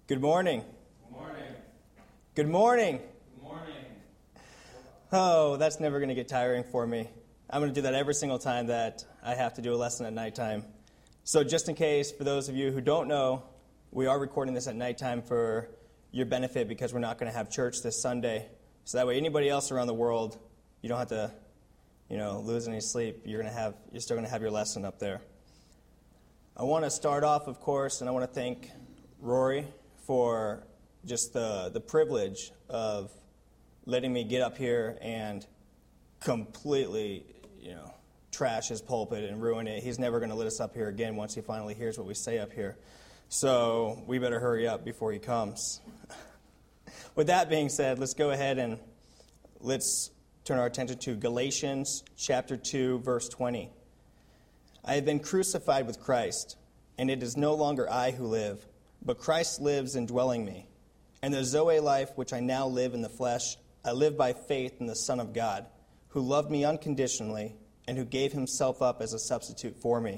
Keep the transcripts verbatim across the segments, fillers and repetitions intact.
Good morning. Good morning. Good morning. Good morning. Oh, that's never going to get tiring for me. I'm going to do that every single time that I have to do a lesson at nighttime. So just in case, for those of you who don't know, we are recording this at nighttime for your benefit because we're not going to have church this Sunday. So that way anybody else around the world, you don't have to, you know, lose any sleep. You're going to have, you're still going to have your lesson up there. I want to start off, of course, and I want to thank Rory for just the, the privilege of letting me get up here and completely, you know, trash his pulpit and ruin it. He's never going to let us up here again once he finally hears what we say up here. So we better hurry up before he comes. With that being said, let's go ahead and let's turn our attention to Galatians chapter two, verse twenty. I have been crucified with Christ, and it is no longer I who live, but Christ lives indwelling me. And the Zoe life which I now live in the flesh, I live by faith in the Son of God, who loved me unconditionally and who gave himself up as a substitute for me.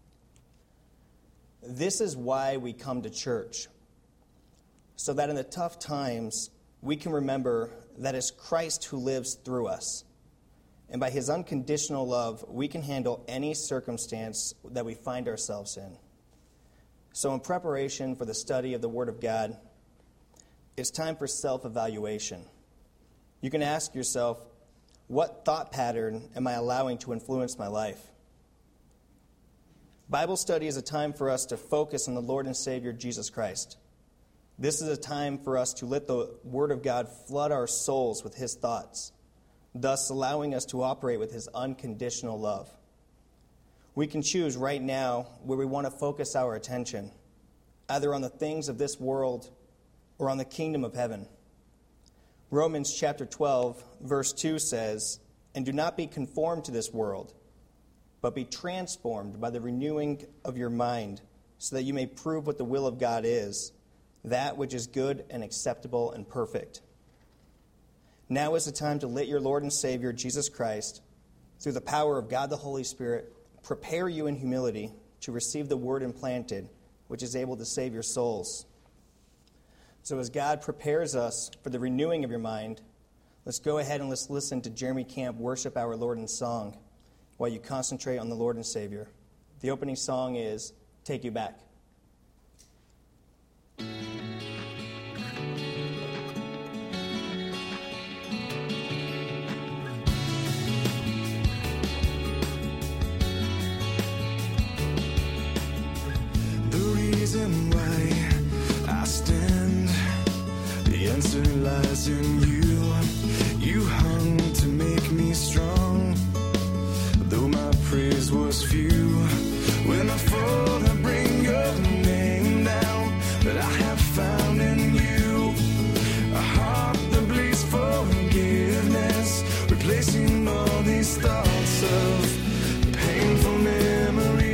This is why we come to church, so that in the tough times we can remember that it's Christ who lives through us. And by his unconditional love, we can handle any circumstance that we find ourselves in. So in preparation for the study of the Word of God, it's time for self-evaluation. You can ask yourself, what thought pattern am I allowing to influence my life? Bible study is a time for us to focus on the Lord and Savior Jesus Christ. This is a time for us to let the Word of God flood our souls with his thoughts, thus allowing us to operate with his unconditional love. We can choose right now where we want to focus our attention, either on the things of this world or on the kingdom of heaven. Romans chapter twelve, verse two says, "And do not be conformed to this world, but be transformed by the renewing of your mind, so that you may prove what the will of God is, that which is good and acceptable and perfect." Now is the time to let your Lord and Savior, Jesus Christ, through the power of God the Holy Spirit, prepare you in humility to receive the word implanted, which is able to save your souls. So as God prepares us for the renewing of your mind, let's go ahead and let's listen to Jeremy Camp worship our Lord in song while you concentrate on the Lord and Savior. The opening song is "Take You Back." Reason why I stand, the answer lies in you. You hung to make me strong, though my praise was few. When I fall, I bring your name down, that I have found in you a heart that bleeds forgiveness, replacing all these thoughts of painful memories.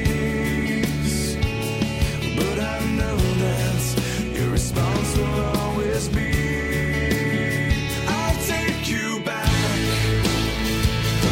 But I know that your response will always be, I'll take you back.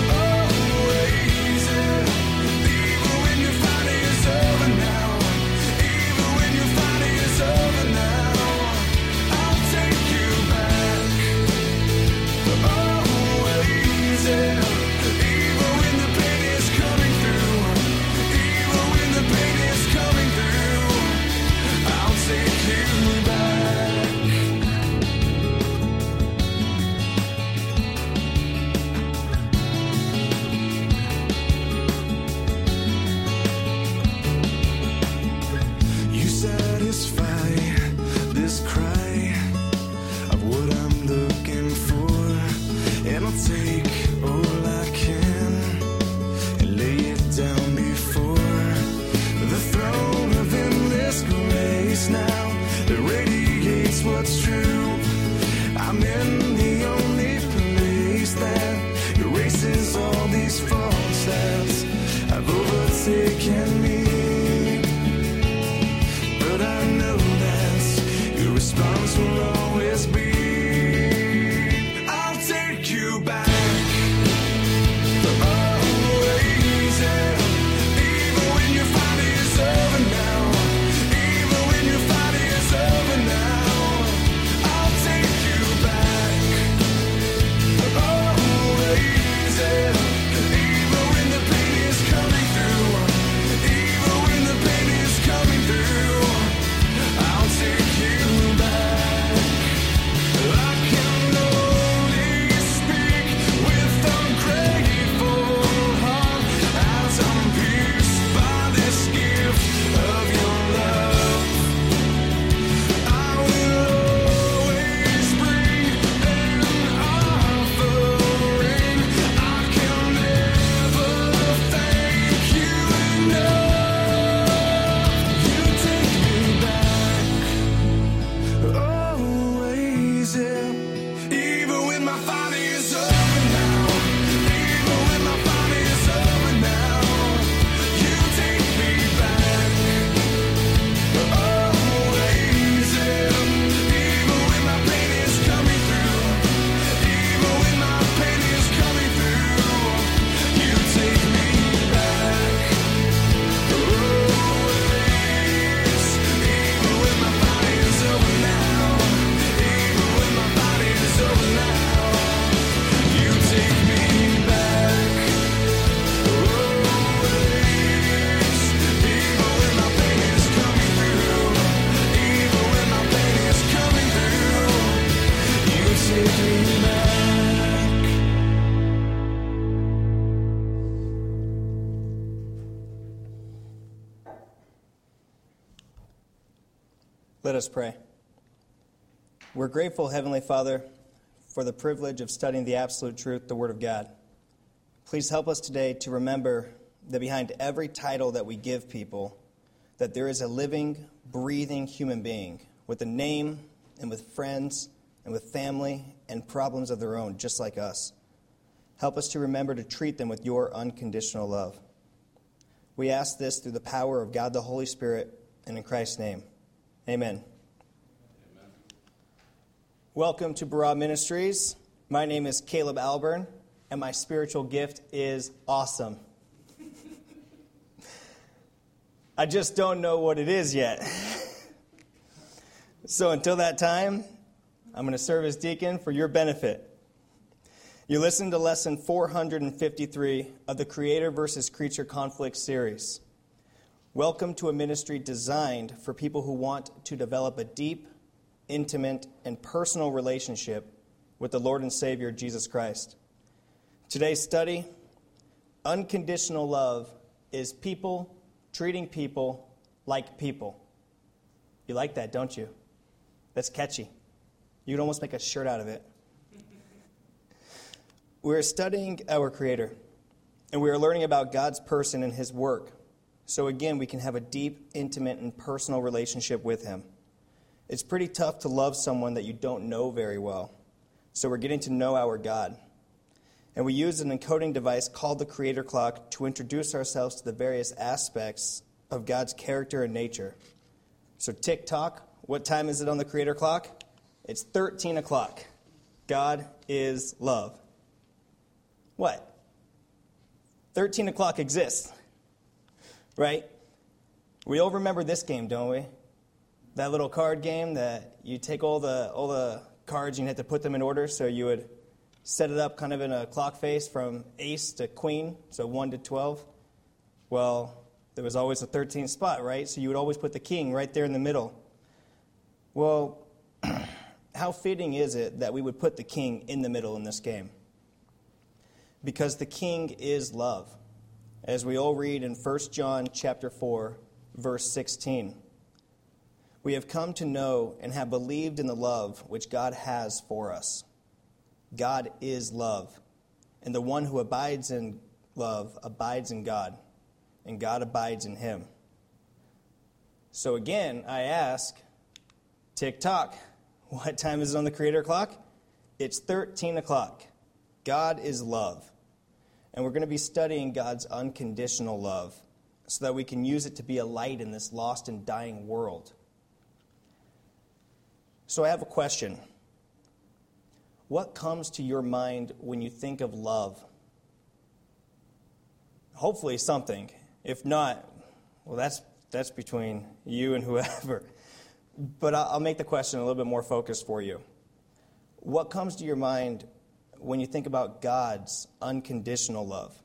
Let us pray. We're grateful, Heavenly Father, for the privilege of studying the absolute truth, the Word of God. Please help us today to remember that behind every title that we give people, that there is a living, breathing human being with a name and with friends and with family and problems of their own, just like us. Help us to remember to treat them with your unconditional love. We ask this through the power of God the Holy Spirit and in Christ's name. Amen. Amen. Welcome to Barah Ministries. My name is Caleb Alburn, and my spiritual gift is awesome. I just don't know what it is yet. So until that time, I'm going to serve as deacon for your benefit. You listened to lesson four hundred fifty-three of the Creator versus Creature Conflict series. Welcome to a ministry designed for people who want to develop a deep, intimate, and personal relationship with the Lord and Savior Jesus Christ. Today's study, unconditional love, is people treating people like people. You like that, don't you? That's catchy. You could almost make a shirt out of it. We're studying our Creator, and we are learning about God's person and His work. So again, we can have a deep, intimate, and personal relationship with Him. It's pretty tough to love someone that you don't know very well. So we're getting to know our God. And we use an encoding device called the Creator Clock to introduce ourselves to the various aspects of God's character and nature. So tick-tock, what time is it on the Creator Clock? It's thirteen o'clock. God is love. What? thirteen o'clock exists. Right? We all remember this game, don't we? That little card game that you take all the all the cards and you had to put them in order, so you would set it up kind of in a clock face from ace to queen, so one to twelve. Well, there was always a thirteenth spot, right? So you would always put the king right there in the middle. Well, how fitting is it that we would put the king in the middle in this game? Because the king is love. As we all read in First John chapter four, verse sixteen. We have come to know and have believed in the love which God has for us. God is love, and the one who abides in love abides in God, and God abides in him. So again, I ask, tick-tock, what time is it on the Creator Clock? It's thirteen o'clock. God is love. And we're going to be studying God's unconditional love so that we can use it to be a light in this lost and dying world. So I have a question. What comes to your mind when you think of love? Hopefully something. If not, well, that's that's between you and whoever. But I'll make the question a little bit more focused for you. What comes to your mind when you think about God's unconditional love?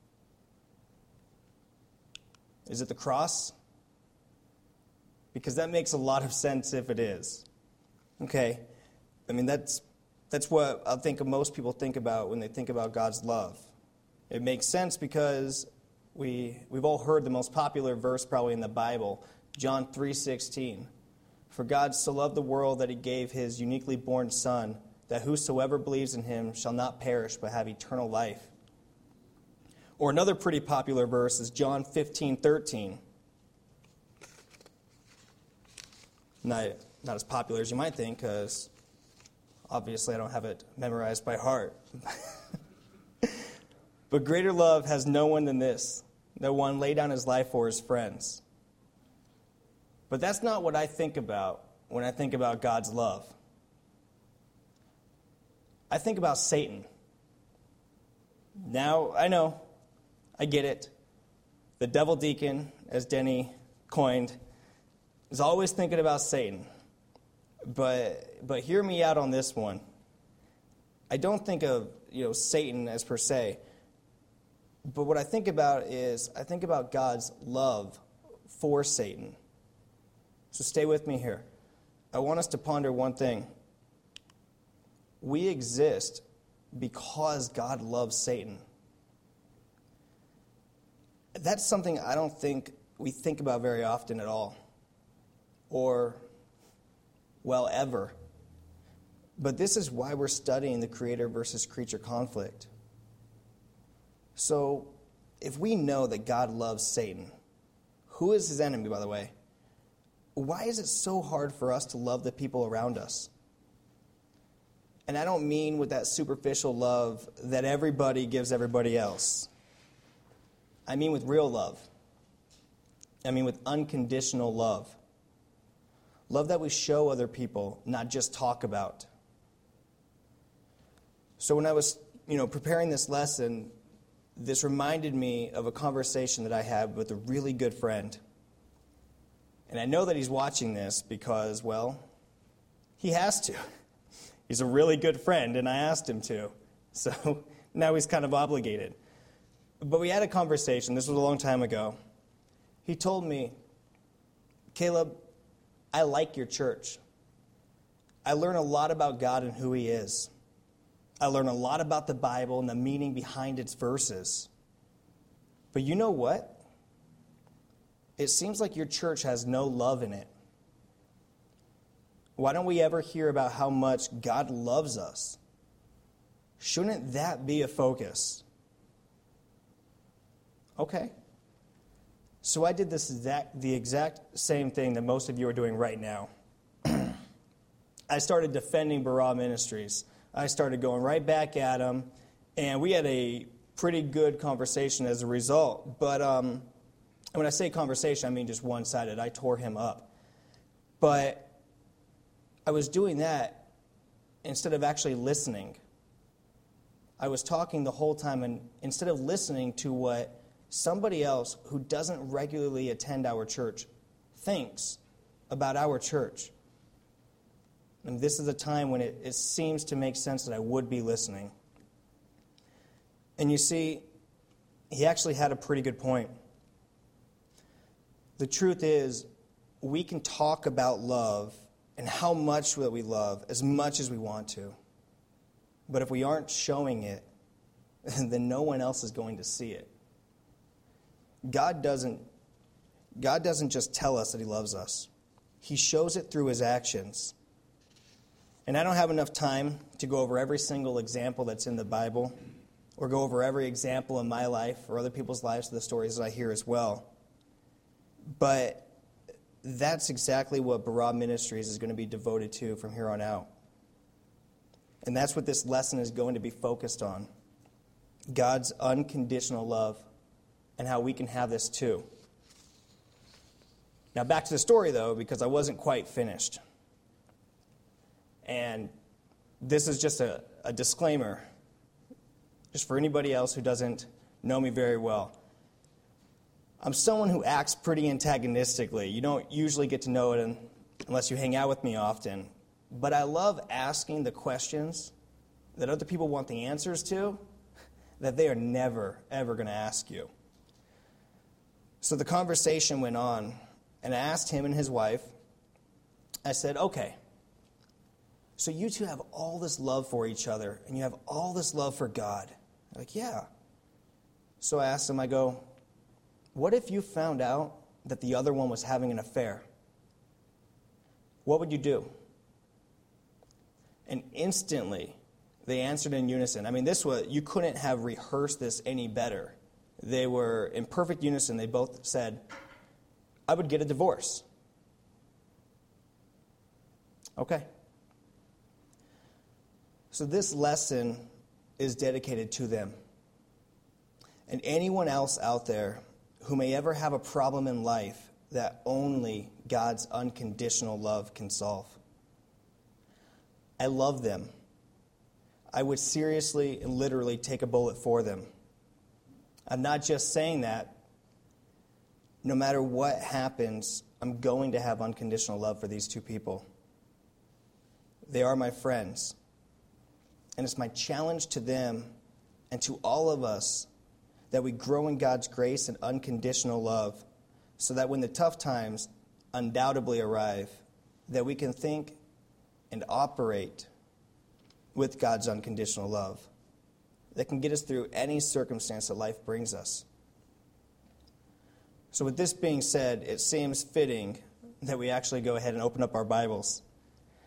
Is it the cross? Because that makes a lot of sense if it is. Okay, I mean, that's that's what I think most people think about when they think about God's love. It makes sense because we, we've all heard the most popular verse probably in the Bible, John three sixteen. For God so loved the world that he gave his uniquely born Son, that whosoever believes in him shall not perish but have eternal life. Or another pretty popular verse is John fifteen thirteen. Not, not as popular as you might think, because obviously I don't have it memorized by heart. But greater love has no one than this, that one lay down his life for his friends. But that's not what I think about when I think about God's love. I think about Satan. Now, I know, I get it. The devil deacon, as Denny coined, is always thinking about Satan. But but hear me out on this one. I don't think of, you know, Satan as per se. But what I think about is, I think about God's love for Satan. So stay with me here. I want us to ponder one thing. We exist because God loves Satan. That's something I don't think we think about very often at all. Or well, ever. But this is why we're studying the creator versus creature conflict. So, if we know that God loves Satan, who is his enemy, by the way, why is it so hard for us to love the people around us? And I don't mean with that superficial love that everybody gives everybody else. I mean with real love. I mean with unconditional love. Love that we show other people, not just talk about. So when I was, you know, preparing this lesson, this reminded me of a conversation that I had with a really good friend. And I know that he's watching this because, well, he has to. He's a really good friend, and I asked him to. So now he's kind of obligated. But we had a conversation. This was a long time ago. He told me, Caleb, I like your church. I learn a lot about God and who he is. I learn a lot about the Bible and the meaning behind its verses. But you know what? It seems like your church has no love in it. Why don't we ever hear about how much God loves us? Shouldn't that be a focus? Okay. So I did this exact, the exact same thing that most of you are doing right now. I started defending Barah Ministries. I started going right back at them, and we had a pretty good conversation as a result. But um, when I say conversation, I mean just one-sided. I tore him up. But I was doing that instead of actually listening. I was talking the whole time, and instead of listening to what somebody else who doesn't regularly attend our church thinks about our church. And this is a time when it, it seems to make sense that I would be listening. And you see, he actually had a pretty good point. The truth is, we can talk about love and how much that we love as much as we want to. But if we aren't showing it, then no one else is going to see it. God doesn't, God doesn't just tell us that he loves us. He shows it through his actions. And I don't have enough time to go over every single example that's in the Bible or go over every example in my life or other people's lives, the stories that I hear as well. But that's exactly what Barah Ministries is going to be devoted to from here on out. And that's what this lesson is going to be focused on. God's unconditional love and how we can have this too. Now back to the story though, because I wasn't quite finished. And this is just a, a disclaimer, just for anybody else who doesn't know me very well. I'm someone who acts pretty antagonistically. You don't usually get to know it unless you hang out with me often. But I love asking the questions that other people want the answers to that they are never, ever going to ask you. So the conversation went on, and I asked him and his wife, I said, okay, so you two have all this love for each other, and you have all this love for God. They're like, yeah. So I asked him, I go, what if you found out that the other one was having an affair? What would you do? And instantly, they answered in unison. I mean, this was, you couldn't have rehearsed this any better. They were in perfect unison. They both said, I would get a divorce. Okay. So this lesson is dedicated to them. And anyone else out there who may ever have a problem in life that only God's unconditional love can solve. I love them. I would seriously and literally take a bullet for them. I'm not just saying that. No matter what happens, I'm going to have unconditional love for these two people. They are my friends. And it's my challenge to them and to all of us that we grow in God's grace and unconditional love so that when the tough times undoubtedly arrive, that we can think and operate with God's unconditional love that can get us through any circumstance that life brings us. So with this being said, it seems fitting that we actually go ahead and open up our Bibles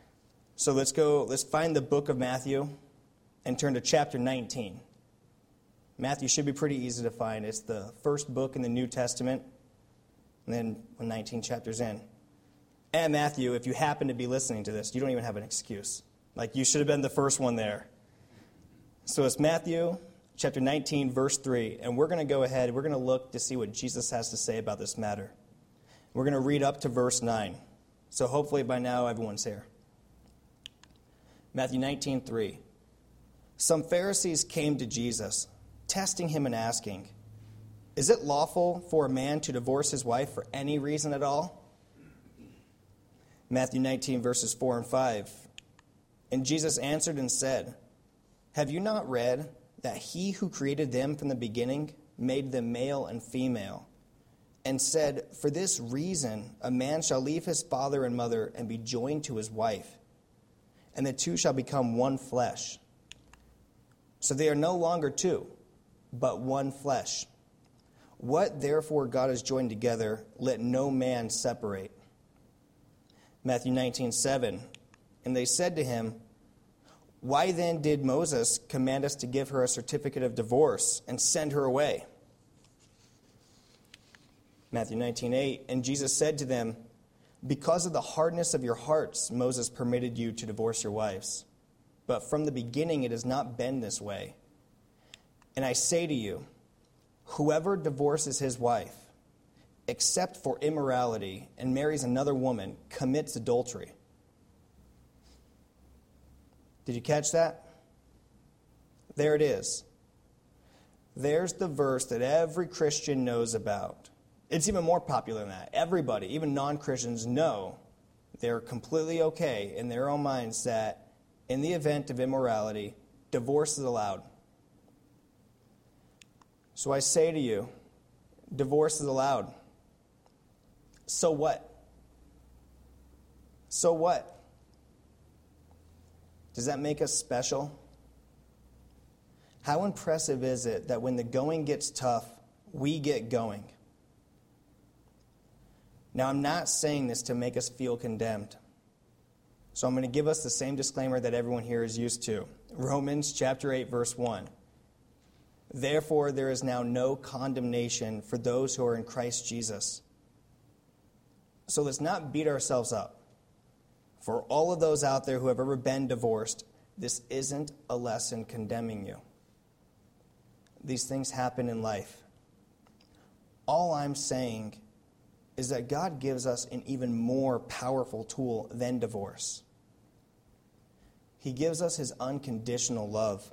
So let's go, let's find the book of Matthew and turn to chapter nineteen. Matthew should be pretty easy to find. It's the first book in the New Testament, and then nineteen chapters in. And Matthew, if you happen to be listening to this, you don't even have an excuse. Like, you should have been the first one there. So it's Matthew chapter nineteen, verse three, and we're going to go ahead, we're going to look to see what Jesus has to say about this matter. We're going to read up to verse nine. So hopefully by now everyone's here. Matthew nineteen, three. Some Pharisees came to Jesus, testing him and asking, "Is it lawful for a man to divorce his wife for any reason at all?" Matthew nineteen, verses four and five. And Jesus answered and said, "Have you not read that he who created them from the beginning made them male and female, and said, 'For this reason a man shall leave his father and mother and be joined to his wife, and the two shall become one flesh. So they are no longer two, but one flesh. What therefore God has joined together, let no man separate.'" Matthew nineteen, seven. And they said to him, "Why then did Moses command us to give her a certificate of divorce and send her away?" Matthew nineteen, eight. And Jesus said to them, "Because of the hardness of your hearts, Moses permitted you to divorce your wives. But from the beginning it has not been this way. And I say to you, whoever divorces his wife, except for immorality, and marries another woman, commits adultery." Did you catch that? There it is. There's the verse that every Christian knows about. It's even more popular than that. Everybody, even non-Christians, know they're completely okay in their own minds that in the event of immorality, divorce is allowed. So I say to you, divorce is allowed. So what? So what? Does that make us special? How impressive is it that when the going gets tough, we get going? Now, I'm not saying this to make us feel condemned. So I'm going to give us the same disclaimer that everyone here is used to. Romans chapter eight, verse one. Therefore, there is now no condemnation for those who are in Christ Jesus. So let's not beat ourselves up. For all of those out there who have ever been divorced, this isn't a lesson condemning you. These things happen in life. All I'm saying is that God gives us an even more powerful tool than divorce. He gives us his unconditional love.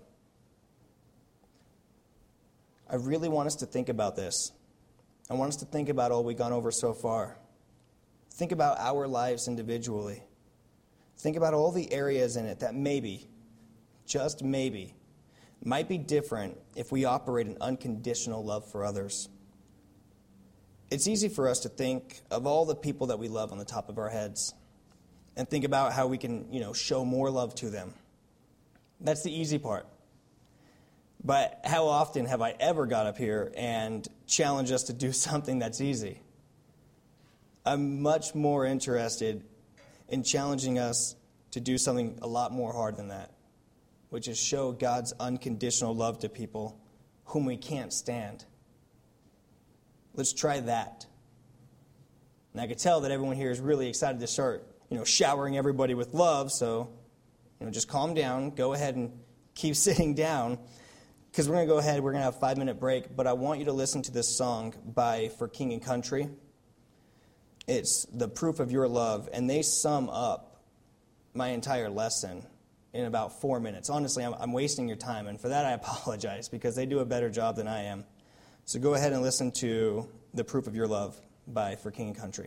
I really want us to think about this. I want us to think about all we've gone over so far. Think about our lives individually. Think about all the areas in it that maybe, just maybe, might be different if we operate in unconditional love for others. It's easy for us to think of all the people that we love on the top of our heads and think about how we can, you know, show more love to them. That's the easy part. But how often have I ever got up here and challenged us to do something that's easy? I'm much more interested in challenging us to do something a lot more hard than that, which is show God's unconditional love to people whom we can't stand. Let's try that. And I could tell that everyone here is really excited to start, you know, showering everybody with love, so, you know, just calm down, go ahead and keep sitting down, because we're going to go ahead, we're going to have a five-minute break, but I want you to listen to this song by For King and Country. It's The Proof of Your Love, and they sum up my entire lesson in about four minutes. Honestly, I'm, I'm wasting your time, and for that I apologize, because they do a better job than I am. So go ahead and listen to The Proof of Your Love by For King and Country.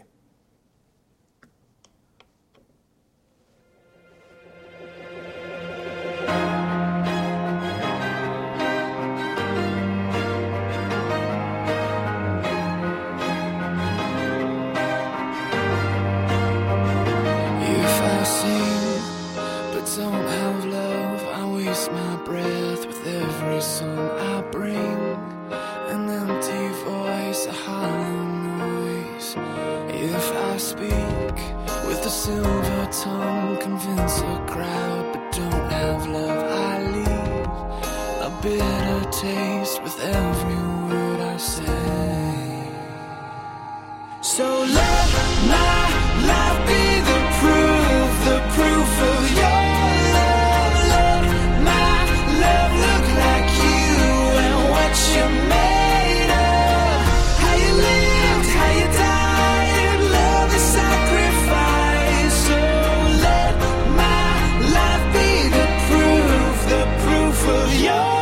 If I speak with the silver tongue, convince a crowd, but don't have love. I leave a bitter taste with every word I say. So let my life be the proof, the proof of your love. Let my love look like you and what you made of. How you lived, how you died, love is sacrifice. So let my life be the proof, the proof of your love.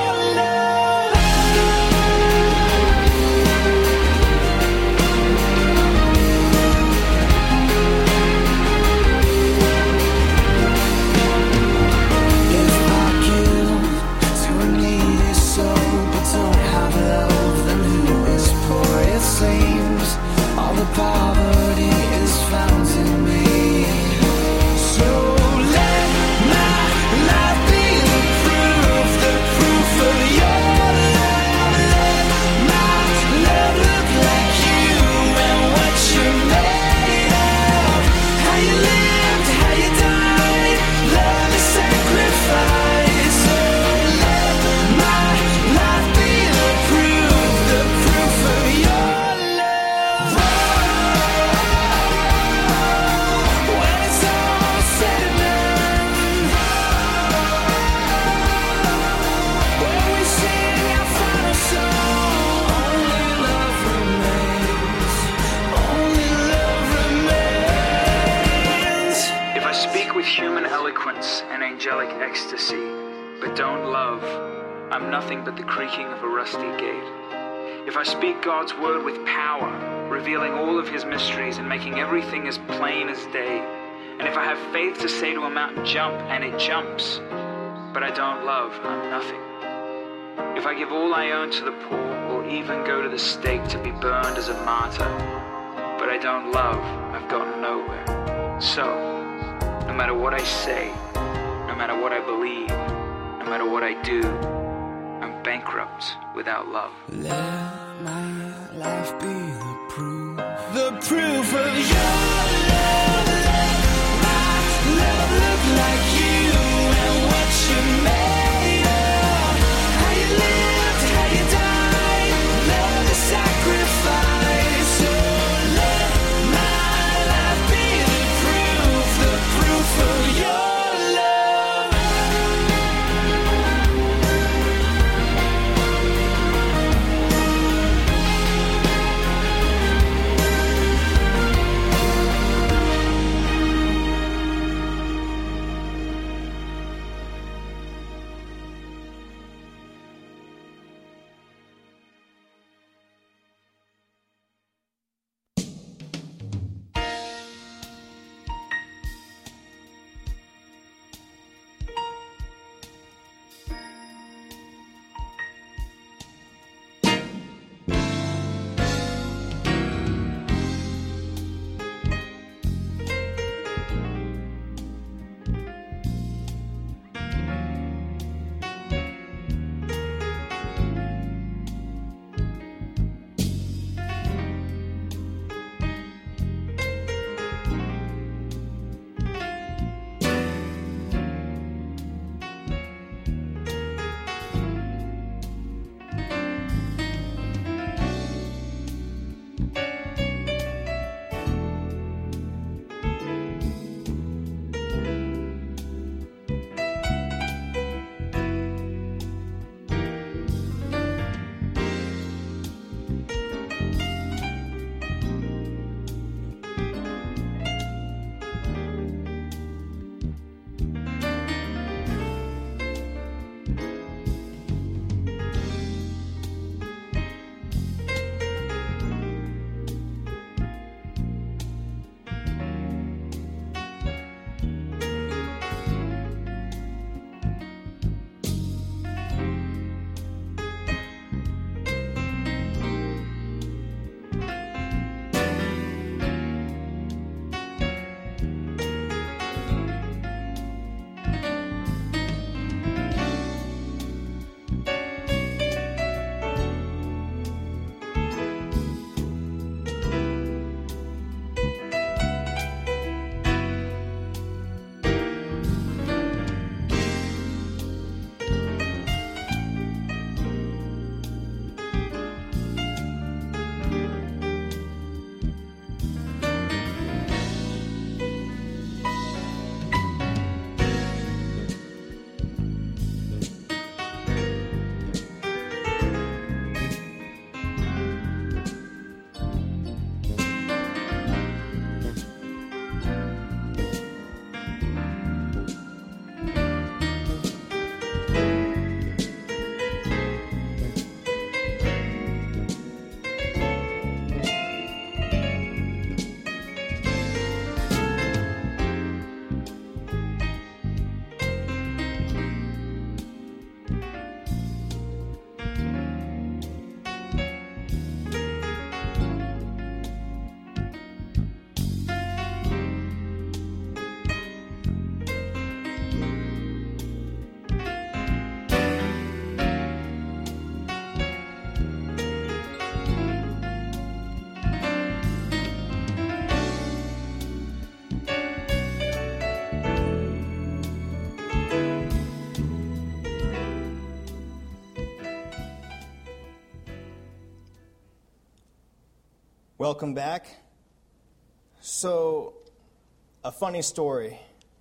All the poverty is found in me. So let my life be the proof, the proof of your love. Let my love look like you and what you made of. How you lived, how you died, love is sacrifice. So let my life be the proof, the proof of your human eloquence and angelic ecstasy, but don't love, I'm nothing but the creaking of a rusty gate. If I speak God's word with power, revealing all of his mysteries and making everything as plain as day, and if I have faith to say to a mountain, jump, and it jumps, but I don't love, I'm nothing. If I give all I own to the poor, or even go to the stake to be burned as a martyr, but I don't love, I've gotten nowhere. So, no matter what I say, no matter what I believe, no matter what I do, I'm bankrupt without love. Let my life be the proof, the proof of your love. Let my love look like you and what you made of. How you lived, how you died, love is sacrifice. So let my life be the proof, the proof of your love. Welcome back. So, a funny story.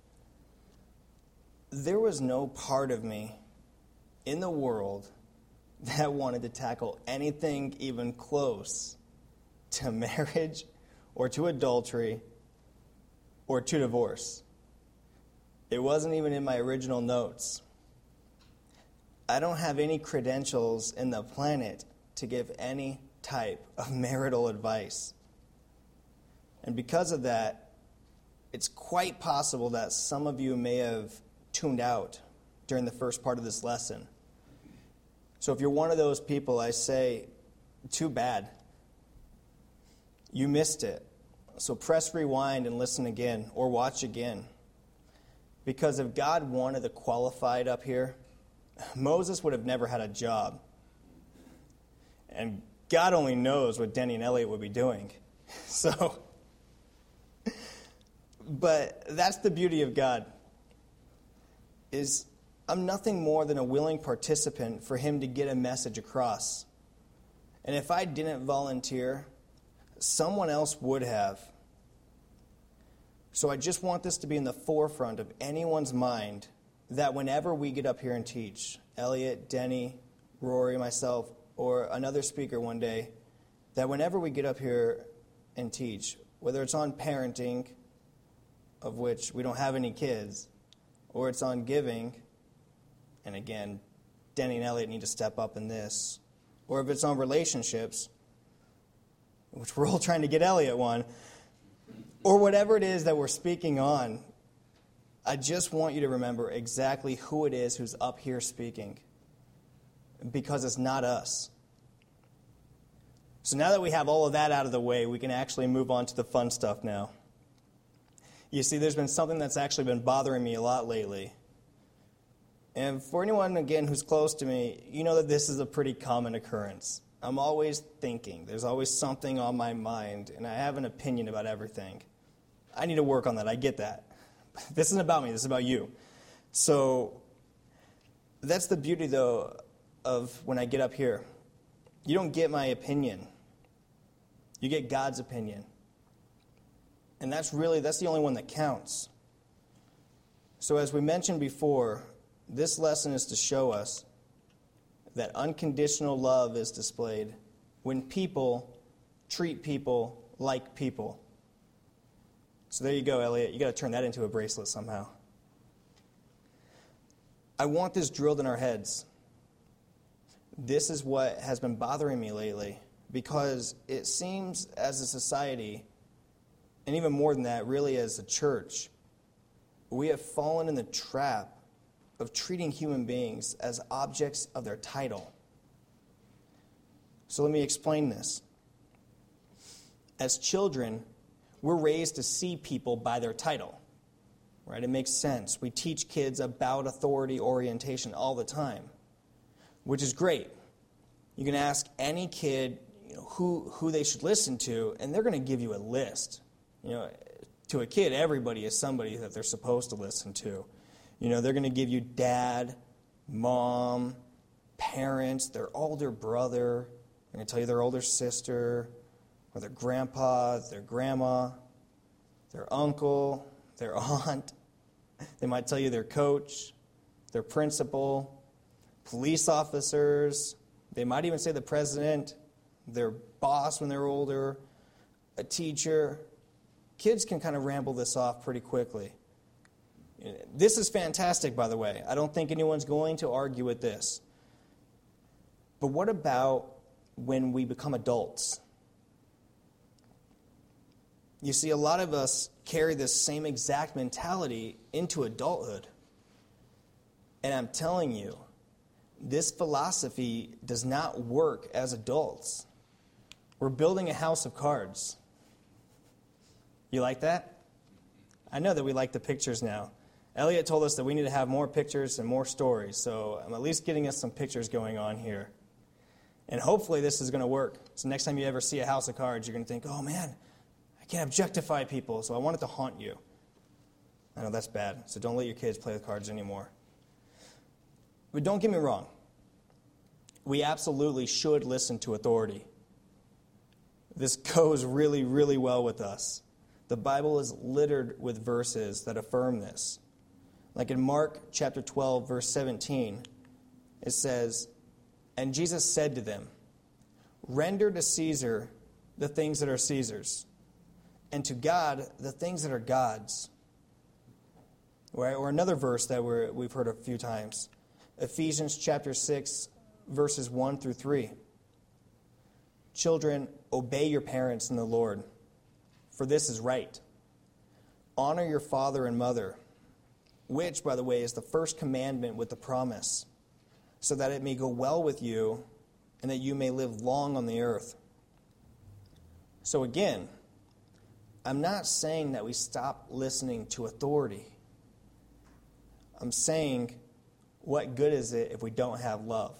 There was no part of me in the world that wanted to tackle anything even close to marriage or to adultery or to divorce. It wasn't even in my original notes. I don't have any credentials in the planet to give any type of marital advice. And because of that, it's quite possible that some of you may have tuned out during the first part of this lesson. So if you're one of those people, I say, too bad. You missed it. So press rewind and listen again, or watch again. Because if God wanted the qualified up here, Moses would have never had a job. And God only knows what Denny and Elliot would be doing. So, but that's the beauty of God, is I'm nothing more than a willing participant for him to get a message across. And if I didn't volunteer, someone else would have. So I just want this to be in the forefront of anyone's mind, that whenever we get up here and teach, Elliot, Denny, Rory, myself, or another speaker one day, that whenever we get up here and teach, whether it's on parenting, of which we don't have any kids, or it's on giving, and again, Denny and Elliot need to step up in this, or if it's on relationships, which we're all trying to get Elliot one, or whatever it is that we're speaking on, I just want you to remember exactly who it is who's up here speaking, because it's not us. So now that we have all of that out of the way, we can actually move on to the fun stuff now. You see, there's been something that's actually been bothering me a lot lately. And for anyone, again, who's close to me, you know that this is a pretty common occurrence. I'm always thinking. There's always something on my mind, and I have an opinion about everything. I need to work on that. I get that. This isn't about me. This is about you. So that's the beauty, though, of when I get up here. You don't get my opinion. You get God's opinion. And that's really, that's the only one that counts. So as we mentioned before, this lesson is to show us that unconditional love is displayed when people treat people like people. So there you go, Elliot. You got to turn that into a bracelet somehow. I want this drilled in our heads. This is what has been bothering me lately, because it seems as a society, and even more than that, really as a church, we have fallen in the trap of treating human beings as objects of their title. So let me explain this. As children, we're raised to see people by their title, right? It makes sense. We teach kids about authority orientation all the time, which is great. You can ask any kid, you know, who, who they should listen to, and they're going to give you a list. You know, to a kid, everybody is somebody that they're supposed to listen to. You know, they're going to give you dad, mom, parents, their older brother. They're going to tell you their older sister, or their grandpa, their grandma, their uncle, their aunt. They might tell you their coach, their principal, police officers. They might even say the president, their boss when they're older, a teacher. Kids can kind of ramble this off pretty quickly. This is fantastic, by the way. I don't think anyone's going to argue with this. But what about when we become adults? You see, a lot of us carry this same exact mentality into adulthood. And I'm telling you, this philosophy does not work as adults. We're building a house of cards. You like that? I know that we like the pictures now. Elliot told us that we need to have more pictures and more stories, so I'm at least getting us some pictures going on here. And hopefully this is going to work. So next time you ever see a house of cards, you're going to think, oh man, I can't objectify people, so I want it to haunt you. I know that's bad, so don't let your kids play with cards anymore. But don't get me wrong. We absolutely should listen to authority. This goes really, really well with us. The Bible is littered with verses that affirm this. Like in Mark chapter twelve, verse seventeen, it says, "And Jesus said to them, 'Render to Caesar the things that are Caesar's, and to God the things that are God's.'" Right? Or another verse that we're, we've heard a few times. Ephesians chapter six, verses one through three. "Children, obey your parents in the Lord, for this is right. Honor your father and mother, which, by the way, is the first commandment with the promise, so that it may go well with you and that you may live long on the earth." So again, I'm not saying that we stop listening to authority. I'm saying, what good is it if we don't have love?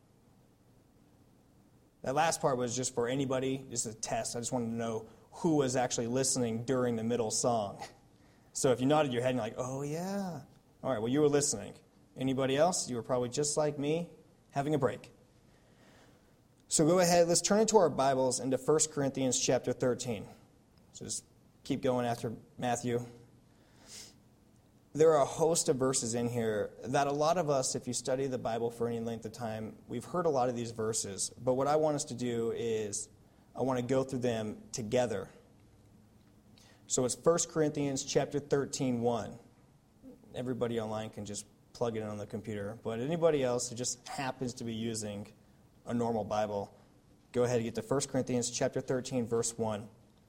That last part was just for anybody, just a test. I just wanted to know who was actually listening during the middle song. So if you nodded your head and you're like, oh yeah. All right, well, you were listening. Anybody else? You were probably just like me, having a break. So go ahead, let's turn into our Bibles into First Corinthians chapter thirteen. So just keep going after Matthew. There are a host of verses in here that a lot of us, if you study the Bible for any length of time, we've heard a lot of these verses. But what I want us to do is I want to go through them together. So it's First Corinthians chapter thirteen, one. Everybody online can just plug it in on the computer. But anybody else who just happens to be using a normal Bible, go ahead and get to First Corinthians chapter thirteen, verse one.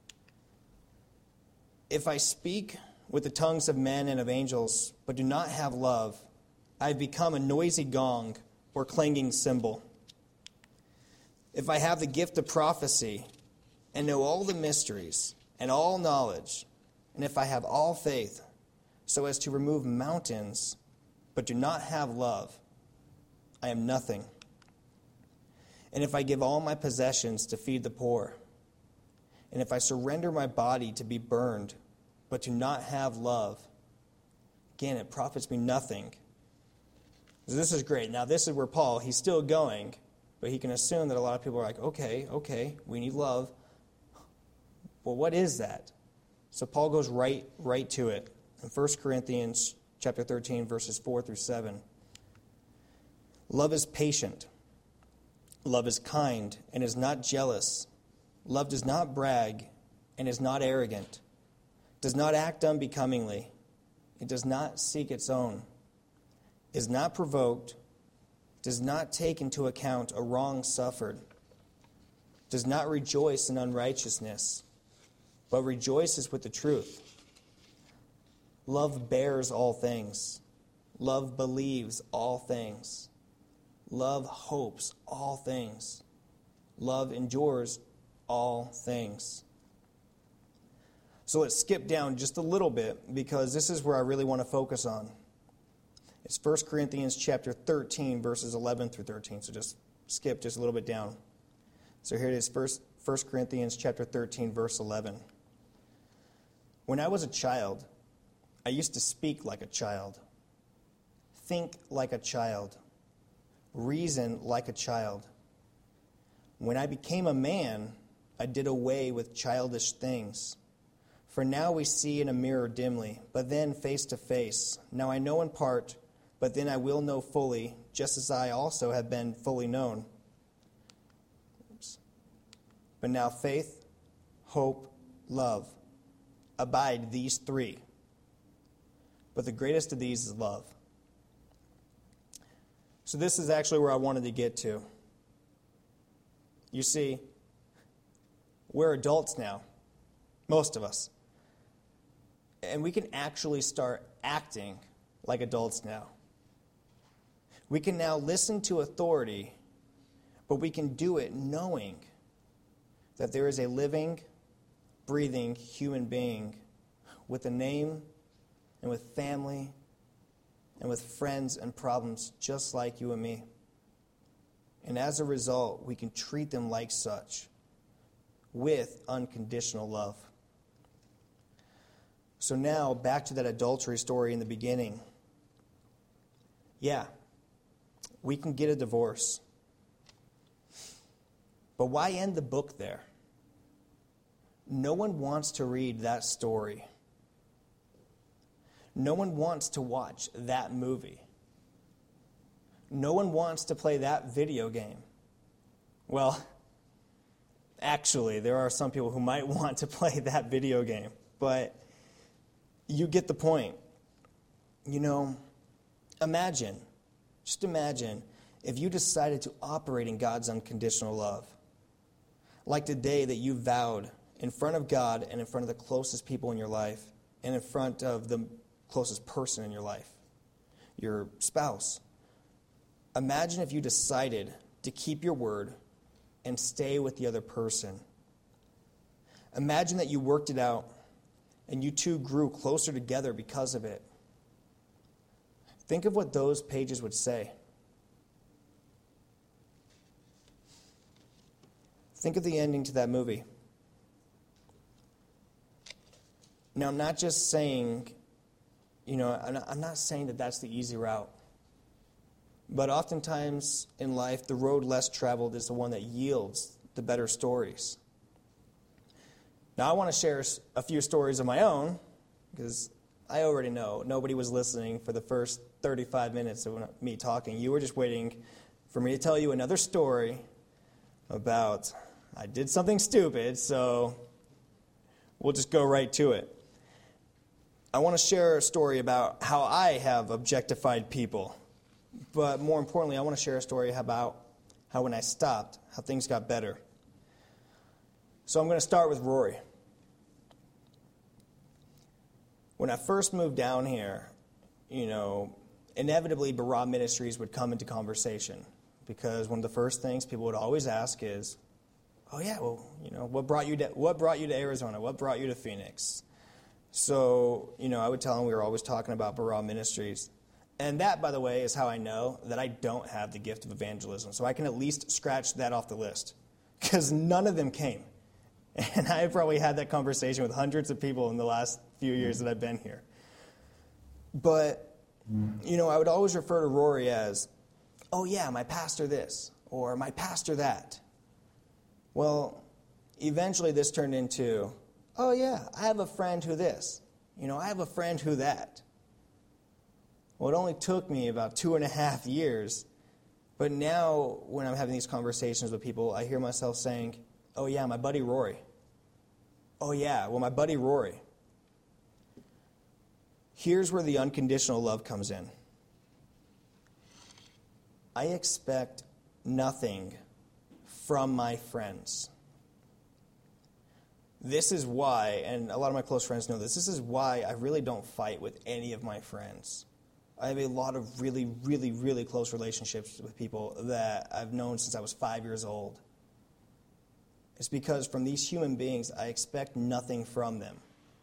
"If I speak with the tongues of men and of angels, but do not have love, I have become a noisy gong or clanging cymbal. If I have the gift of prophecy and know all the mysteries and all knowledge, and if I have all faith so as to remove mountains, but do not have love, I am nothing. And if I give all my possessions to feed the poor, and if I surrender my body to be burned, but do not have love, again, it profits me nothing." So this is great. Now, this is where Paul, he's still going, but he can assume that a lot of people are like, okay, okay, we need love. Well, what is that? So Paul goes right, right to it in First Corinthians chapter thirteen, verses four through seven. "Love is patient. Love is kind and is not jealous. Love does not brag and is not arrogant. Does not act unbecomingly. It does not seek its own. Is not provoked. Does not take into account a wrong suffered. Does not rejoice in unrighteousness, but rejoices with the truth. Love bears all things. Love believes all things. Love hopes all things. Love endures all things." So let's skip down just a little bit, because this is where I really want to focus on. It's First Corinthians chapter thirteen, verses eleven through thirteen. So just skip just a little bit down. So here it is, First Corinthians chapter thirteen, verse eleven. "When I was a child, I used to speak like a child, think like a child, reason like a child. When I became a man, I did away with childish things. For now we see in a mirror dimly, but then face to face. Now I know in part, but then I will know fully, just as I also have been fully known. Oops. But now faith, hope, love, abide these three. But the greatest of these is love." So this is actually where I wanted to get to. You see, we're adults now, most of us. And we can actually start acting like adults now. We can now listen to authority, but we can do it knowing that there is a living, breathing human being with a name and with family and with friends and problems just like you and me. And as a result, we can treat them like such with unconditional love. So now, back to that adultery story in the beginning. Yeah, we can get a divorce. But why end the book there? No one wants to read that story. No one wants to watch that movie. No one wants to play that video game. Well, actually, there are some people who might want to play that video game, but you get the point. You know, imagine, just imagine if you decided to operate in God's unconditional love. Like the day that you vowed in front of God and in front of the closest people in your life and in front of the closest person in your life, your spouse. Imagine if you decided to keep your word and stay with the other person. Imagine that you worked it out and you two grew closer together because of it. Think of what those pages would say. Think of the ending to that movie. Now, I'm not just saying, you know, I'm not saying that that's the easy route. But oftentimes in life, the road less traveled is the one that yields the better stories. Now, I want to share a few stories of my own, because I already know nobody was listening for the first thirty-five minutes of me talking. You were just waiting for me to tell you another story about I did something stupid, so we'll just go right to it. I want to share a story about how I have objectified people. But more importantly, I want to share a story about how when I stopped, how things got better. So I'm going to start with Rory. When I first moved down here, you know, inevitably Barah Ministries would come into conversation, because one of the first things people would always ask is, oh yeah, well, you know, what brought you to, what brought you to Arizona? What brought you to Phoenix? So, you know, I would tell them we were always talking about Barah Ministries. And that, by the way, is how I know that I don't have the gift of evangelism. So I can at least scratch that off the list, because none of them came. And I probably had that conversation with hundreds of people in the last few years that I've been here. But, you know, I would always refer to Rory as, oh yeah, my pastor this, or my pastor that. Well, eventually this turned into, oh yeah, I have a friend who this. You know, I have a friend who that. Well, it only took me about two and a half years, but now when I'm having these conversations with people, I hear myself saying, oh yeah, my buddy Rory. Oh yeah, well, my buddy Rory. Here's where the unconditional love comes in. I expect nothing from my friends. This is why, and a lot of my close friends know this, this is why I really don't fight with any of my friends. I have a lot of really, really, really close relationships with people that I've known since I was five years old. It's because from these human beings, I expect nothing from them.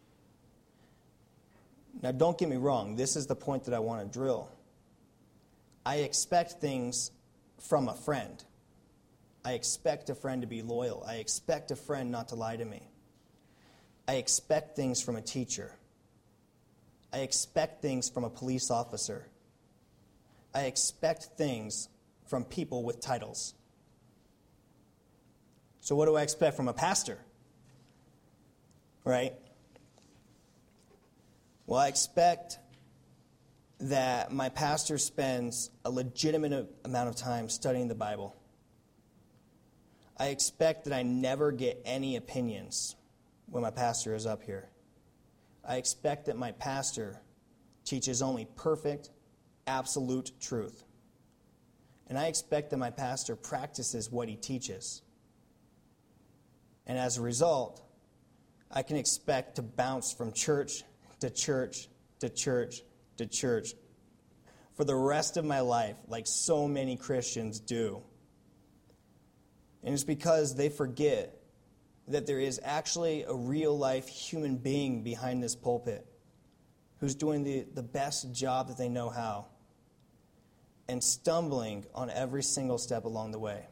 Now, don't get me wrong. This is the point that I want to drill. I expect things from a friend. I expect a friend to be loyal. I expect a friend not to lie to me. I expect things from a teacher. I expect things from a police officer. I expect things from people with titles. So what do I expect from a pastor? Right? Well, I expect that my pastor spends a legitimate amount of time studying the Bible. I expect that I never get any opinions when my pastor is up here. I expect that my pastor teaches only perfect, absolute truth. And I expect that my pastor practices what he teaches. And as a result, I can expect to bounce from church to church to church to church for the rest of my life, like so many Christians do. And it's because they forget that there is actually a real-life human being behind this pulpit who's doing the, the best job that they know how and stumbling on every single step along the way.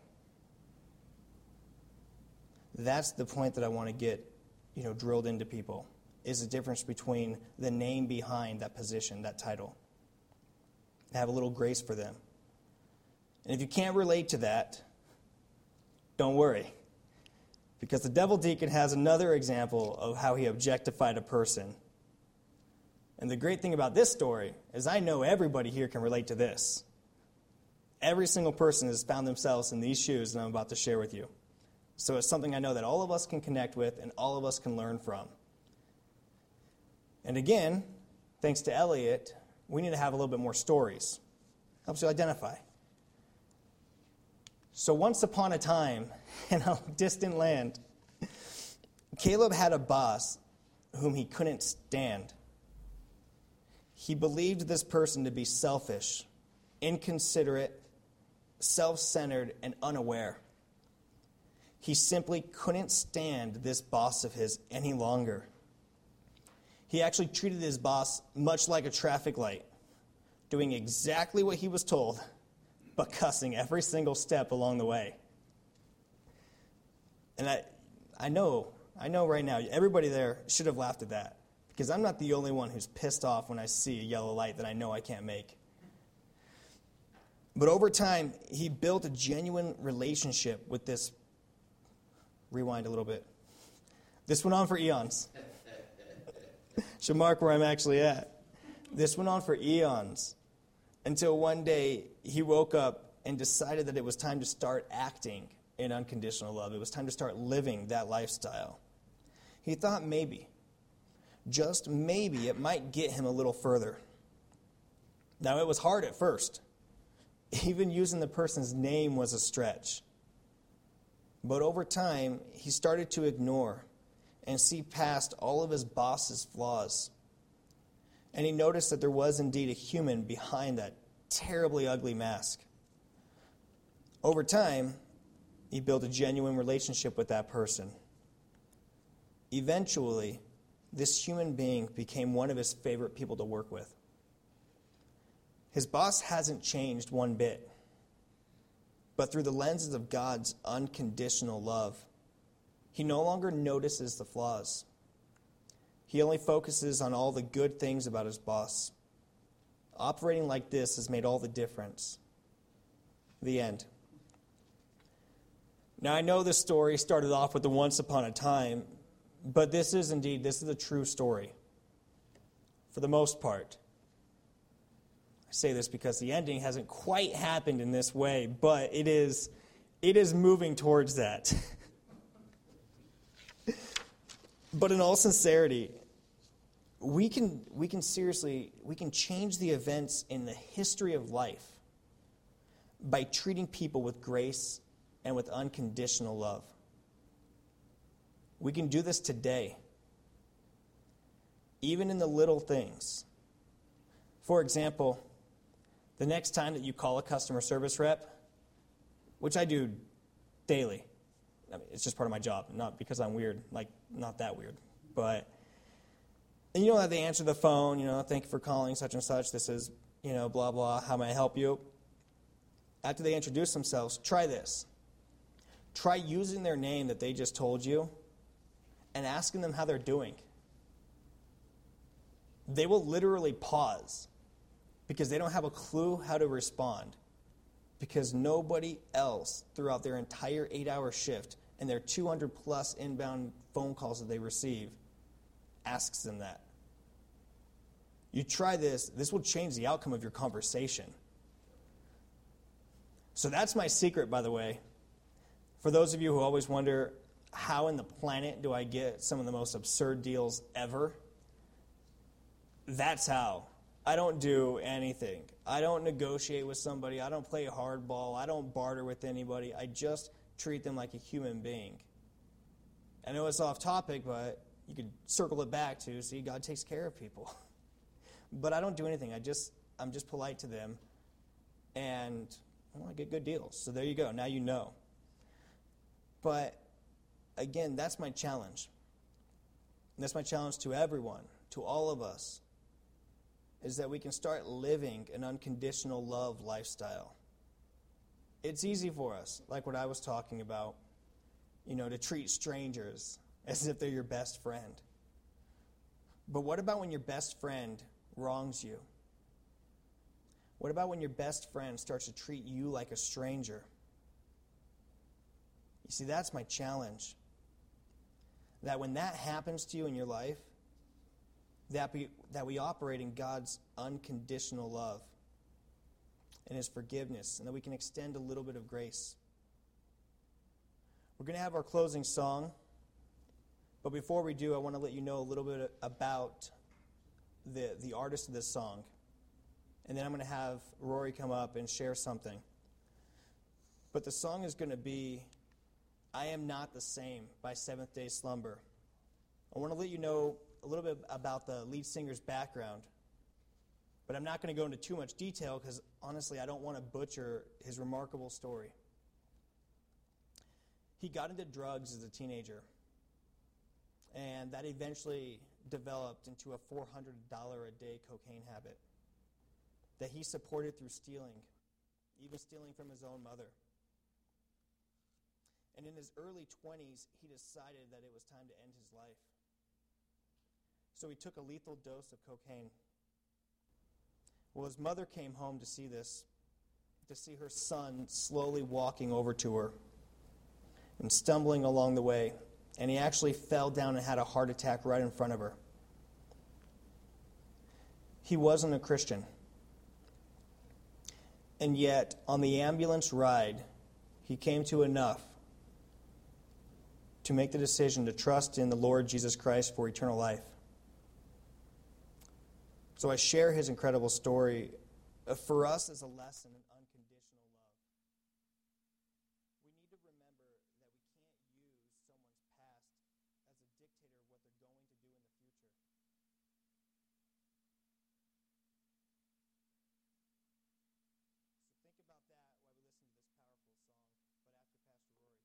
That's the point that I want to get, you know, drilled into people, is the difference between the name behind that position, that title. Have a little grace for them. And if you can't relate to that, don't worry. Because the devil deacon has another example of how he objectified a person. And the great thing about this story is I know everybody here can relate to this. Every single person has found themselves in these shoes that I'm about to share with you. So it's something I know that all of us can connect with and all of us can learn from. And again, thanks to Elliot, we need to have a little bit more stories. Helps you identify. So once upon a time, in a distant land, Caleb had a boss whom he couldn't stand. He believed this person to be selfish, inconsiderate, self-centered, and unaware. He simply couldn't stand this boss of his any longer. He actually treated his boss much like a traffic light, doing exactly what he was told, but cussing every single step along the way. And I, I know, I know right now, everybody there should have laughed at that, because I'm not the only one who's pissed off when I see a yellow light that I know I can't make. But over time, he built a genuine relationship with this. Rewind a little bit. This went on for eons. Should mark where I'm actually at. This went on for eons until one day he woke up and decided that it was time to start acting in unconditional love. It was time to start living that lifestyle. He thought maybe, just maybe, it might get him a little further. Now, it was hard at first. Even using the person's name was a stretch. But over time, he started to ignore and see past all of his boss's flaws. And he noticed that there was indeed a human behind that terribly ugly mask. Over time, he built a genuine relationship with that person. Eventually, this human being became one of his favorite people to work with. His boss hasn't changed one bit, but through the lenses of God's unconditional love, he no longer notices the flaws. He only focuses on all the good things about his boss. Operating like this has made all the difference. The end. Now, I know this story started off with the once upon a time, but this is indeed, this is a true story. For the most part. I say this because the ending hasn't quite happened in this way, but it is, it is moving towards that. But in all sincerity, we can, we can seriously, we can change the events in the history of life by treating people with grace and with unconditional love. We can do this today, even in the little things. For example, the next time that you call a customer service rep, which I do daily, I mean, it's just part of my job, not because I'm weird, like, not that weird, but, and you know that they answer the phone, you know, thank you for calling such and such, this is, you know, blah, blah, how may I help you? After they introduce themselves, try this. Try using their name that they just told you and asking them how they're doing. They will literally pause because they don't have a clue how to respond, because nobody else throughout their entire eight-hour shift and their two hundred plus inbound phone calls that they receive asks them that. You try this, this will change the outcome of your conversation. So that's my secret, by the way. For those of you who always wonder, how in the planet do I get some of the most absurd deals ever? That's how. I don't do anything. I don't negotiate with somebody. I don't play hardball. I don't barter with anybody. I just treat them like a human being. I know it's off topic, but you could circle it back to, see, God takes care of people. But I don't do anything. I just, I'm just polite to them, and well, I get good deals. So there you go. Now you know. But again, that's my challenge. And that's my challenge to everyone, to all of us, is that we can start living an unconditional love lifestyle. It's easy for us, like what I was talking about, you know, to treat strangers as if they're your best friend. But what about when your best friend wrongs you? What about when your best friend starts to treat you like a stranger? You see, that's my challenge. that when that happens to you in your life, that we, that we operate in God's unconditional love and His forgiveness, and that we can extend a little bit of grace. We're going to have our closing song, but before we do, I want to let you know a little bit about the, the artist of this song. And then I'm going to have Rory come up and share something. But the song is going to be I Am Not the Same by Seventh Day Slumber. I want to let you know a little bit about the lead singer's background. But I'm not going to go into too much detail because, honestly, I don't want to butcher his remarkable story. He got into drugs as a teenager, and that eventually developed into a four hundred dollars a day cocaine habit that he supported through stealing, even stealing from his own mother. And in his early twenties, he decided that it was time to end his life. So he took a lethal dose of cocaine. Well, his mother came home to see this, to see her son slowly walking over to her and stumbling along the way. And he actually fell down and had a heart attack right in front of her. He wasn't a Christian. And yet, on the ambulance ride, he came to enough to make the decision to trust in the Lord Jesus Christ for eternal life. So I share his incredible story for us as a lesson in unconditional love. We need to remember that we can't use someone's past as a dictator of what they're going to do in the future. So think about that while we listen to this powerful song, but after Pastor Rory.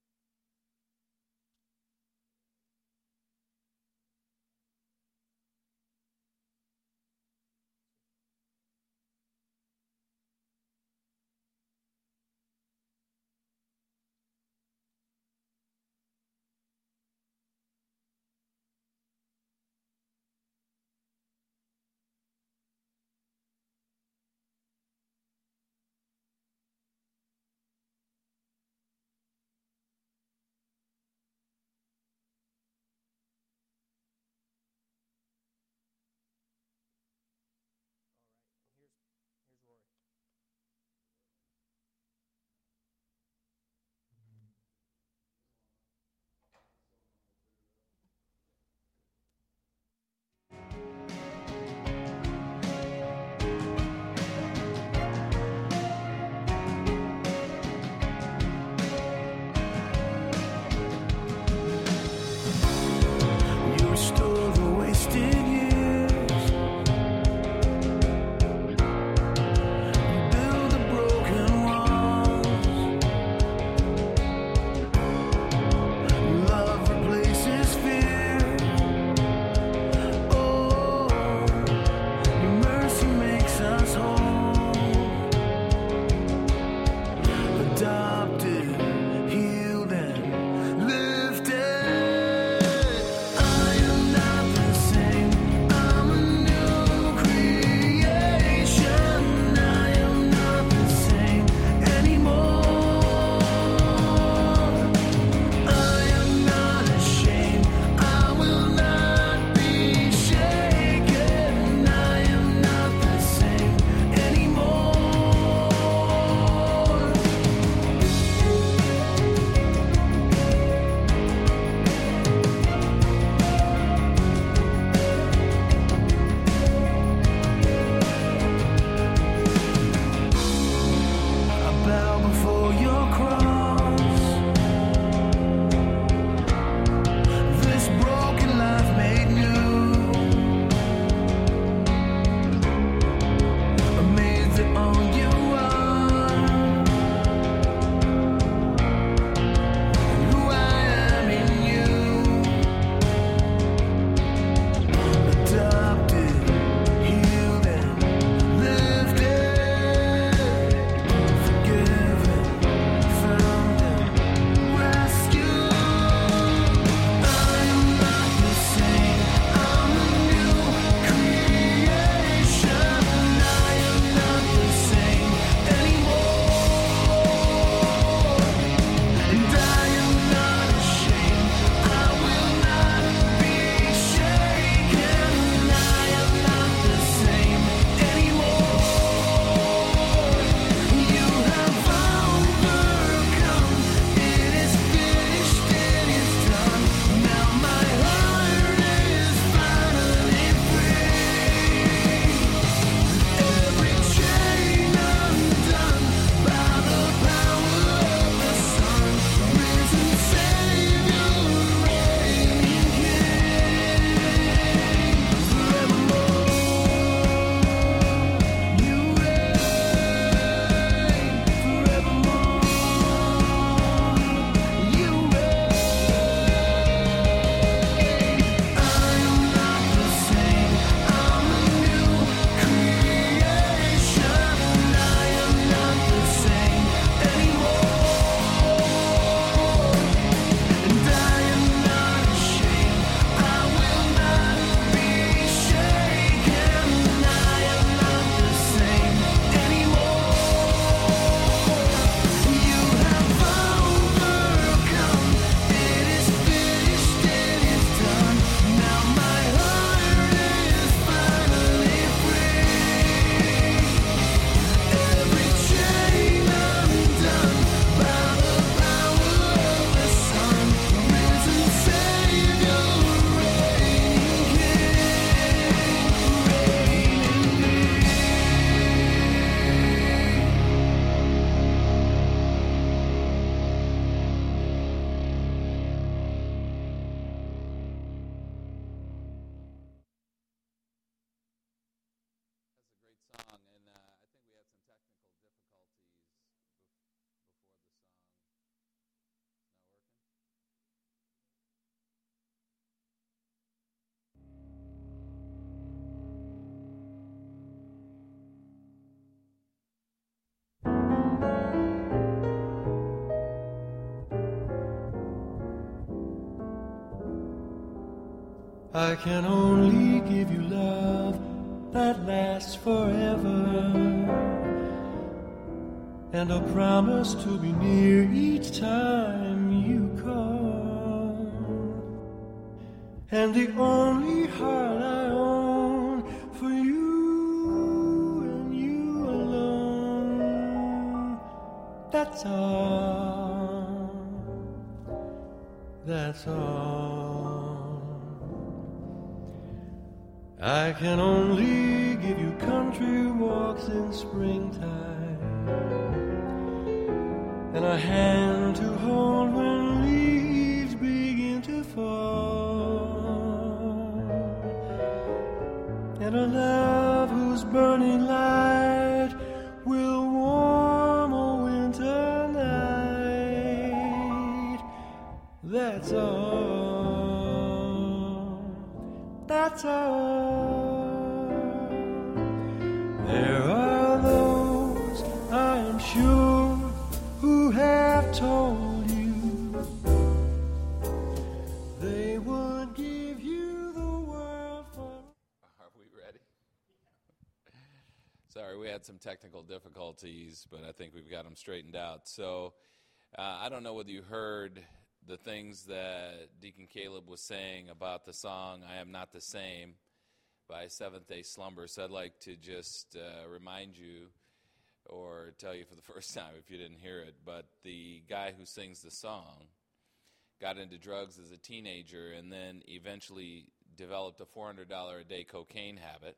I can only give you love that lasts forever, and a promise to be near each time you come. And the only heart I own for you and you alone. That's all. That's all. I can only give you country walks in springtime, and a hand to hold when leaves begin to fall, and a love whose burning light will warm a winter night. That's all. That's all. There are those, I am sure, who have told you they would give you the world for... Are we ready? Sorry, we had some technical difficulties, but I think we've got them straightened out. So uh, I don't know whether you heard the things that Deacon Caleb was saying about the song I Am Not the Same by Seventh Day Slumber. So I'd like to just uh, remind you or tell you for the first time if you didn't hear it, but the guy who sings the song got into drugs as a teenager and then eventually developed a four hundred dollars a day cocaine habit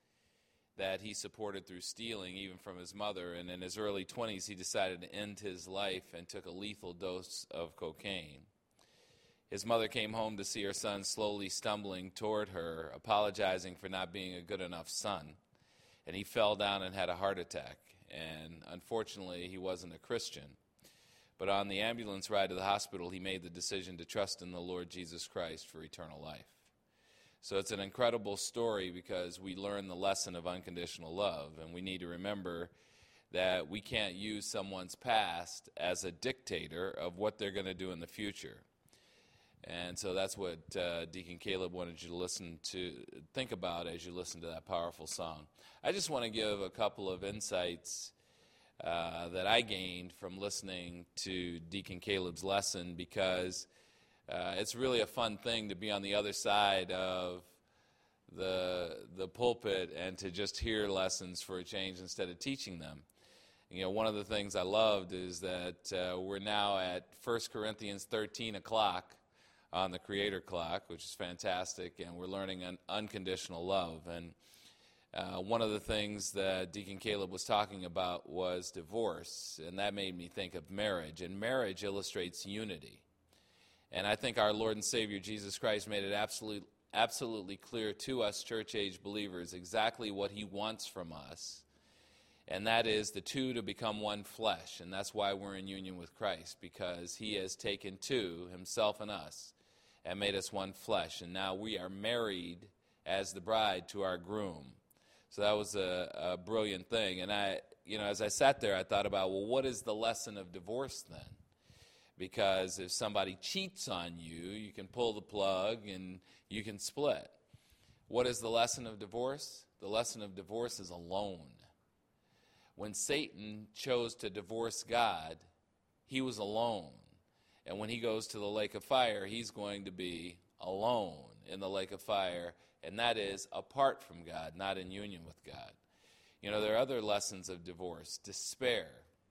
that he supported through stealing even from his mother. And in his early twenties, he decided to end his life and took a lethal dose of cocaine. His mother came home to see her son slowly stumbling toward her, apologizing for not being a good enough son. And he fell down and had a heart attack. And unfortunately, he wasn't a Christian. But on the ambulance ride to the hospital, he made the decision to trust in the Lord Jesus Christ for eternal life. So it's an incredible story because we learn the lesson of unconditional love. And we need to remember that we can't use someone's past as a dictator of what they're going to do in the future. And so that's what uh, Deacon Caleb wanted you to listen to, think about as you listen to that powerful song. I just want to give a couple of insights uh, that I gained from listening to Deacon Caleb's lesson, because uh, it's really a fun thing to be on the other side of the the pulpit and to just hear lessons for a change instead of teaching them. You know, one of the things I loved is that uh, we're now at First Corinthians thirteen o'clock on the Creator Clock, which is fantastic, and we're learning un- unconditional love. And uh, one of the things that Deacon Caleb was talking about was divorce, and that made me think of marriage. And marriage illustrates unity. And I think our Lord and Savior Jesus Christ made it absolute, absolutely clear to us church-age believers exactly what he wants from us, and that is the two to become one flesh. And that's why we're in union with Christ, because he has taken two, himself and us, and made us one flesh. And now we are married as the bride to our groom. So that was a, a brilliant thing. And I, you know, as I sat there, I thought about, well, what is the lesson of divorce then? Because if somebody cheats on you, you can pull the plug and you can split. What is the lesson of divorce? The lesson of divorce is alone. When Satan chose to divorce God, he was alone. And when he goes to the lake of fire, he's going to be alone in the lake of fire, and that is apart from God, not in union with God. You know, there are other lessons of divorce: despair,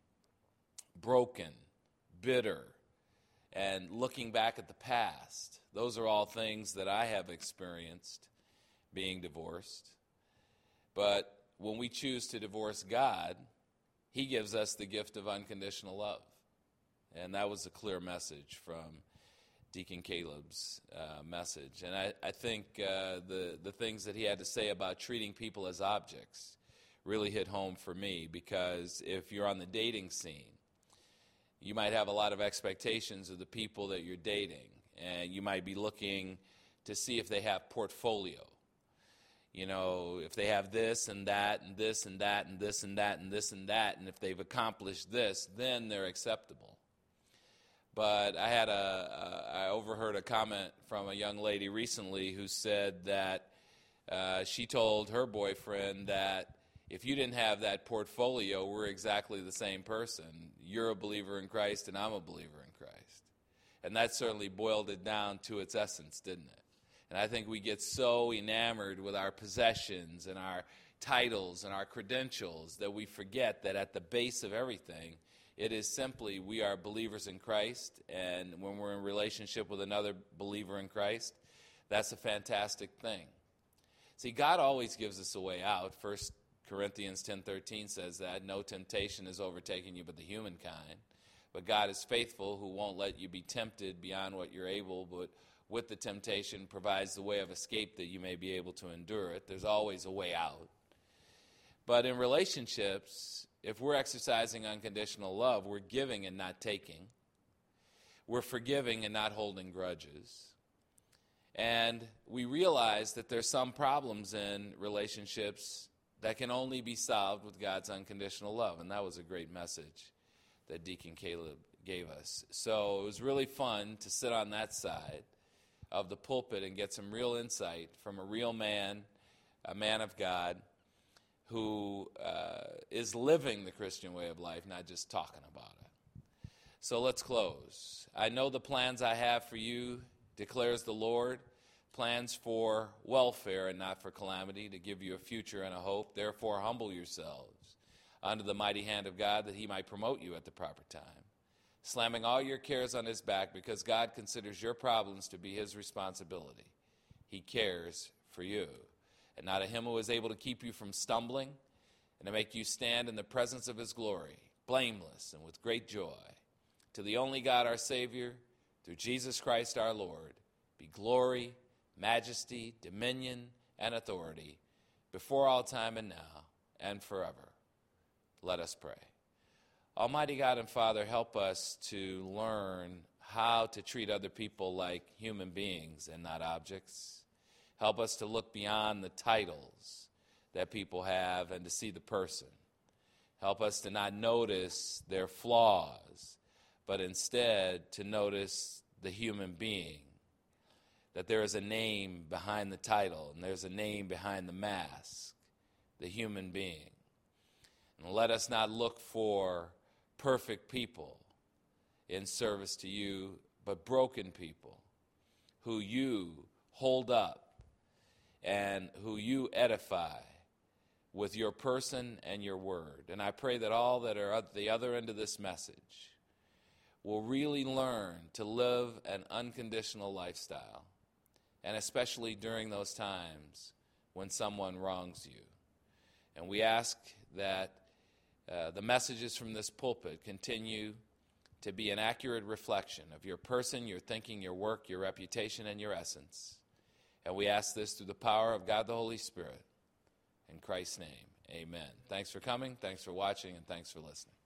broken, bitter, and looking back at the past. Those are all things that I have experienced being divorced. But when we choose to divorce God, he gives us the gift of unconditional love. And that was a clear message from Deacon Caleb's uh, message. And I, I think uh, the, the things that he had to say about treating people as objects really hit home for me, because if you're on the dating scene, you might have a lot of expectations of the people that you're dating, and you might be looking to see if they have portfolio. You know, if they have this and that and this and that and this and that and this and that, and if they've accomplished this, then they're acceptable. But I had a, a I overheard a comment from a young lady recently who said that uh, she told her boyfriend that if you didn't have that portfolio, we're exactly the same person. You're a believer in Christ and I'm a believer in Christ. And that certainly boiled it down to its essence, didn't it? And I think we get so enamored with our possessions and our titles and our credentials that we forget that at the base of everything, it is simply we are believers in Christ, and when we're in relationship with another believer in Christ, that's a fantastic thing. See, God always gives us a way out. First Corinthians ten thirteen says that, no temptation has overtaken you but the humankind. But God is faithful, who won't let you be tempted beyond what you're able, but with the temptation provides the way of escape that you may be able to endure it. There's always a way out. But in relationships, if we're exercising unconditional love, we're giving and not taking. We're forgiving and not holding grudges. And we realize that there's some problems in relationships that can only be solved with God's unconditional love. And that was a great message that Deacon Caleb gave us. So it was really fun to sit on that side of the pulpit and get some real insight from a real man, a man of God, who uh, is living the Christian way of life, not just talking about it. So let's close. I know the plans I have for you, declares the Lord, plans for welfare and not for calamity, to give you a future and a hope. Therefore, humble yourselves under the mighty hand of God, that he might promote you at the proper time, slamming all your cares on his back, because God considers your problems to be his responsibility. He cares for you. And now to him who is able to keep you from stumbling and to make you stand in the presence of his glory, blameless and with great joy, to the only God our Savior, through Jesus Christ our Lord, be glory, majesty, dominion, and authority, before all time and now and forever. Let us pray. Almighty God and Father, help us to learn how to treat other people like human beings and not objects. Help us to look beyond the titles that people have and to see the person. Help us to not notice their flaws, but instead to notice the human being. That there is a name behind the title and there's a name behind the mask, the human being. And let us not look for perfect people in service to you, but broken people who you hold up and who you edify with your person and your word. And I pray that all that are at the other end of this message will really learn to live an unconditional lifestyle, and especially during those times when someone wrongs you. And we ask that uh, the messages from this pulpit continue to be an accurate reflection of your person, your thinking, your work, your reputation, and your essence. And we ask this through the power of God the Holy Spirit. In Christ's name, amen. Thanks for coming, thanks for watching, and thanks for listening.